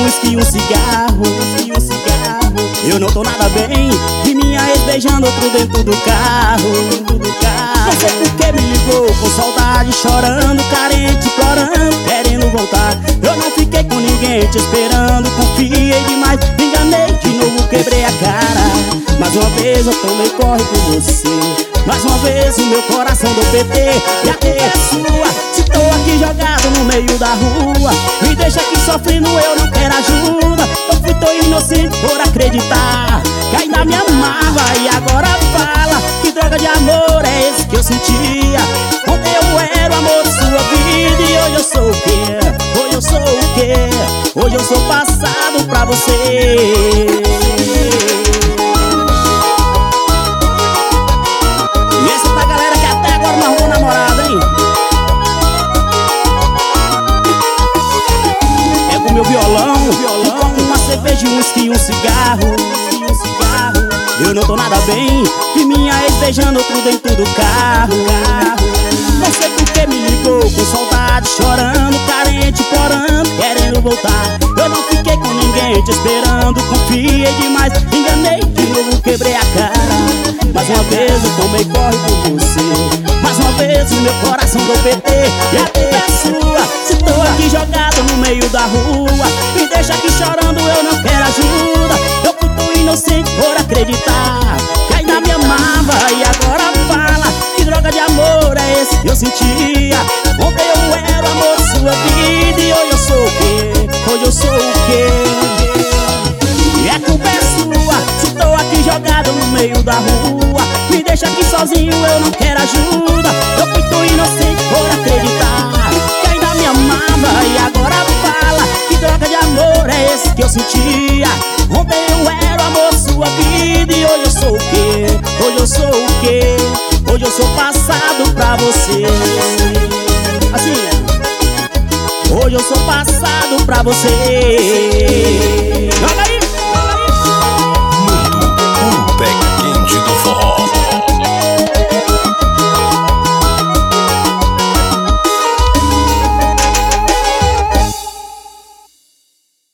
uísque e um cigarro. Eu não tô nada bem, vi minha ex beijando outro dentro do carro. Não sei por que me ligou, com saudade, chorando, carente, implorando, querendo voltar. Eu não fiquei com ninguém te esperando, confiei demais, me enganei, de novo quebrei a cara. Mais uma vez eu tomei corre por você, mais uma vez o meu coração do PT. E a culpa é sua, se tô aqui jogado no meio da rua. Me deixa aqui sofrendo, eu não quero ajuda. Eu fui tão inocente por acreditar que ainda me amava e agora fala que droga de amor é esse que eu sentia. Ontem eu era o amor de sua vida e hoje eu sou o quê? Hoje eu sou o quê? Hoje eu sou passado pra você. Meu violão, com uma cerveja, um uísque e um cigarro. Eu não tô nada bem, vi minha ex beijando outro dentro do carro. Não sei por que me ligou, com saudade, chorando, carente, implorando, querendo voltar. Eu não fiquei com ninguém te esperando, confiei demais, enganei, de novo quebrei a cara. Mais uma vez eu tomei corre por você, mais uma vez o meu coração do PT. E a culpa é sua, se tô aqui jogado no meio da rua. Me deixa aqui chorando, eu não quero ajuda. Eu fui tão inocente por acreditar que ainda me amava e agora fala que droga de amor é esse que eu sentia. Ontem eu era o amor de sua vida e hoje eu sou o quê? Hoje eu sou o quê? E a culpa é sua, se tô aqui jogado no meio da rua. Me deixa aqui sozinho, eu não quero ajuda. Eu fui tão inocente por acreditar que ainda me amava e agora fala que droga de amor é esse que eu sentia. Ontem eu era o amor de sua vida e hoje eu sou o quê? Hoje eu sou o quê? Hoje eu sou passado pra você. Assim é. Hoje eu sou passado pra você. Joga aí!